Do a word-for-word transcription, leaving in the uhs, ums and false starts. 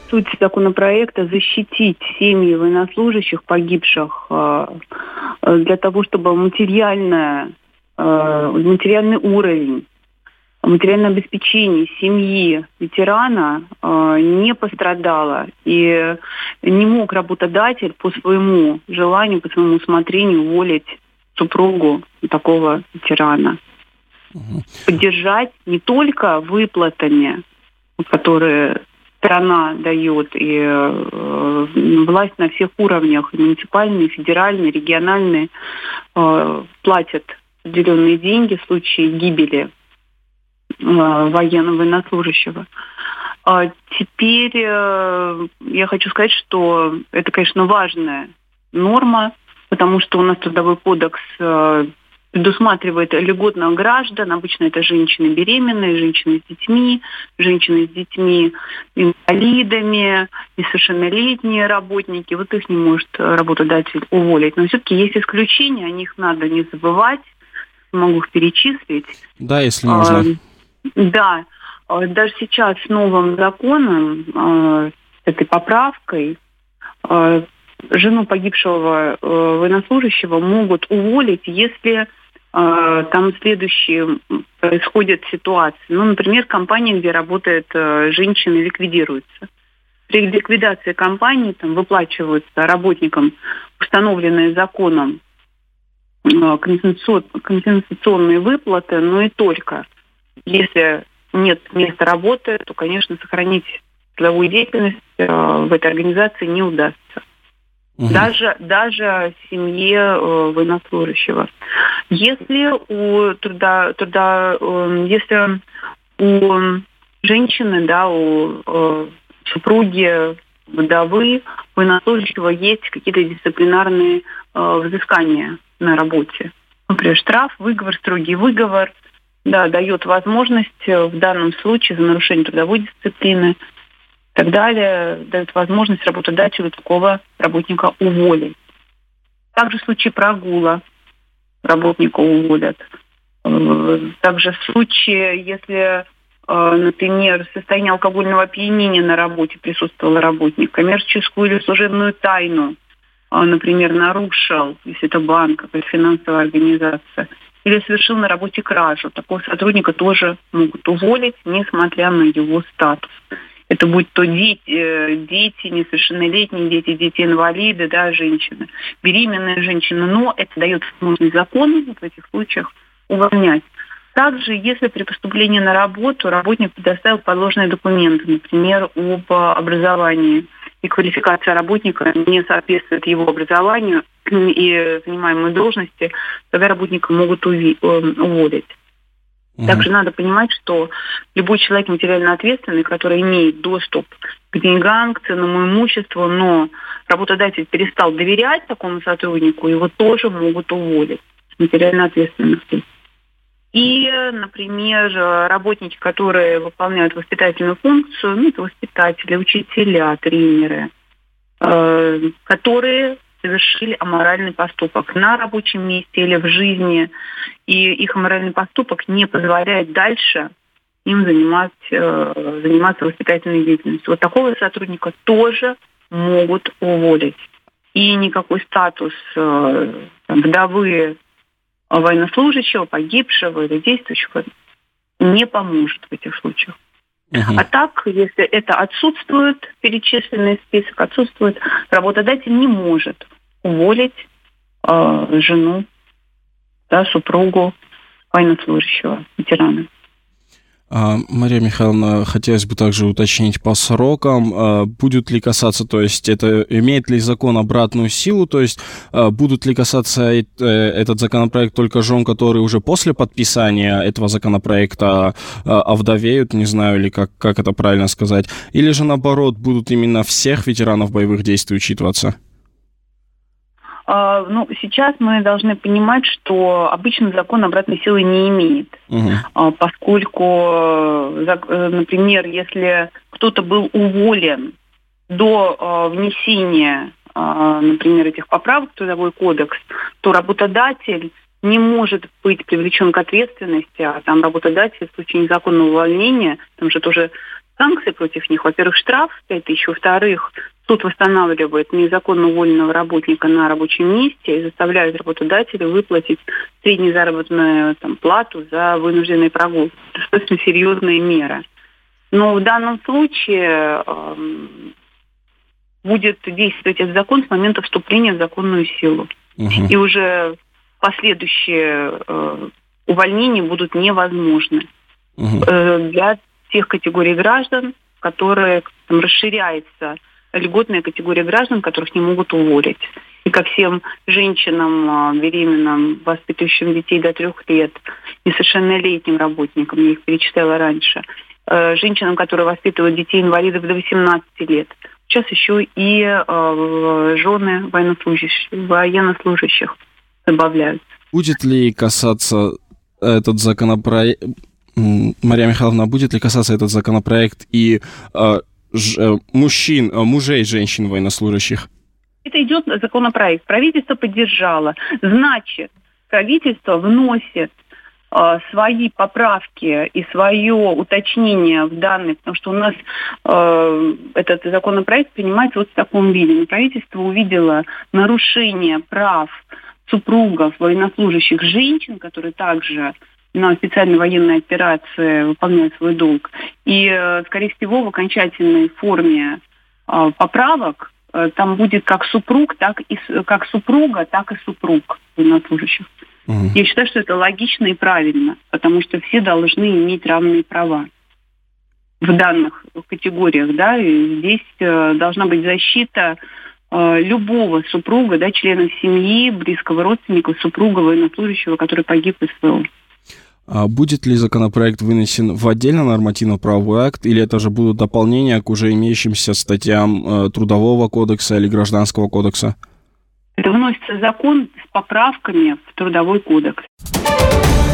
суть законопроекта — защитить семьи военнослужащих, погибших, для того, чтобы материальное, материальный уровень, материальное обеспечение семьи ветерана не пострадало, и не мог работодатель по своему желанию, по своему усмотрению уволить супругу такого ветерана. Угу. Поддержать не только выплатами, которые страна дает, и э, власть на всех уровнях, муниципальные, федеральные, региональные, э, платят определенные деньги в случае гибели э, военного военнослужащего. А теперь э, я хочу сказать, что это, конечно, важная норма, потому что у нас Трудовой кодекс э, предусматривает льготных граждан. Обычно это женщины беременные, женщины с детьми, женщины с детьми инвалидами, несовершеннолетние работники. Вот их не может работодатель уволить. Но все-таки есть исключения, о них надо не забывать. Могу их перечислить. Да, если можно. А, да. Даже сейчас с новым законом, с этой поправкой, жену погибшего военнослужащего могут уволить, если там следующие происходят ситуации. Ну, например, компания, где работает женщина, ликвидируется. При ликвидации компании там выплачиваются работникам установленные законом компенсационные выплаты, но и только. Если нет места работы, то, конечно, сохранить трудовую деятельность в этой организации не удастся. Угу. Даже, даже семье э, военнослужащего. Если у труда, труда э, если у женщины, да, у э, супруги, вдовы, военнослужащего есть какие-то дисциплинарные э, взыскания на работе. Например, штраф, выговор, строгий выговор, да, дает возможность в данном случае за нарушение трудовой дисциплины и так далее, дает возможность работодателю такого работника уволить. Также в случае прогула работника уволят. Также в случае, если, например, состояние алкогольного опьянения на работе присутствовал работник, коммерческую или служебную тайну, например, нарушил, если это банк, какая-то финансовая организация, или совершил на работе кражу, такого сотрудника тоже могут уволить, несмотря на его статус. Это будь то дети, дети, несовершеннолетние дети, дети-инвалиды, да, женщины, беременные женщины, но это дает возможность закону в этих случаях увольнять. Также, если при поступлении на работу работник предоставил положенные документы, например, об образовании, и квалификация работника не соответствует его образованию и занимаемой должности, тогда работника могут уви- уволить. Также надо понимать, что любой человек материально ответственный, который имеет доступ к деньгам, к ценному имуществу, но работодатель перестал доверять такому сотруднику, его тоже могут уволить с материальной ответственностью. И, например, работники, которые выполняют воспитательную функцию, ну, это воспитатели, учителя, тренеры, э, которые совершили аморальный поступок на рабочем месте или в жизни, и их аморальный поступок не позволяет дальше им занимать, э, заниматься воспитательной деятельностью. Вот такого сотрудника тоже могут уволить. И никакой статус э, вдовы военнослужащего, погибшего или действующего не поможет в этих случаях. Uh-huh. А так, если это отсутствует, перечисленный список отсутствует, работодатель не может уволить э, жену, да, супругу военнослужащего, ветерана. Мария Михайловна, хотелось бы также уточнить по срокам, будет ли касаться, то есть это имеет ли закон обратную силу, то есть будут ли касаться этот законопроект только жен, которые уже после подписания этого законопроекта овдовеют, не знаю, или как, как это правильно сказать, или же наоборот будут именно всех ветеранов боевых действий учитываться? Ну, сейчас мы должны понимать, что обычно закон обратной силы не имеет, uh-huh. поскольку, например, если кто-то был уволен до внесения, например, этих поправок в Трудовой кодекс, то работодатель не может быть привлечен к ответственности, а там работодатель в случае незаконного увольнения, там же тоже санкции против них. Во-первых, штраф пять тысяч, во-вторых, суд восстанавливает незаконно уволенного работника на рабочем месте и заставляет работодателя выплатить среднюю заработную там, плату за вынужденные прогулки. Это достаточно серьезная мера. Но в данном случае э, будет действовать этот закон с момента вступления в законную силу. Uh-huh. И уже последующие э, увольнения будут невозможны uh-huh. э, для тех категорий граждан, которые там, расширяется льготная категория граждан, которых не могут уволить. И ко всем женщинам, беременным, воспитывающим детей до трех лет, несовершеннолетним работникам, я их перечисляла раньше, женщинам, которые воспитывают детей-инвалидов до восемнадцати лет. Сейчас еще и э, жены военнослужащих, военнослужащих добавляются. Будет ли касаться этот законопроект, Мария Михайловна, будет ли касаться этот законопроект и э, ж, мужчин, мужей женщин военнослужащих? Это идет законопроект. Правительство поддержало. Значит, правительство вносит э, свои поправки и свое уточнение в данный, потому что у нас э, этот законопроект принимается вот в таком виде. Правительство увидело нарушение прав супругов военнослужащих женщин, которые также на специальной военной операции выполняют свой долг. И, скорее всего, в окончательной форме э, поправок э, там будет как супруг, так и как супруга, так и супруг военнослужащих. Угу. Я считаю, что это логично и правильно, потому что все должны иметь равные права в данных категориях, да, и здесь э, должна быть защита э, любого супруга, да, членов семьи, близкого родственника, супруга военнослужащего, который погиб в СВО. А будет ли законопроект вынесен в отдельно нормативно-правовой акт, или это же будут дополнения к уже имеющимся статьям э, Трудового кодекса или Гражданского кодекса? Это вносится закон с поправками в Трудовой кодекс.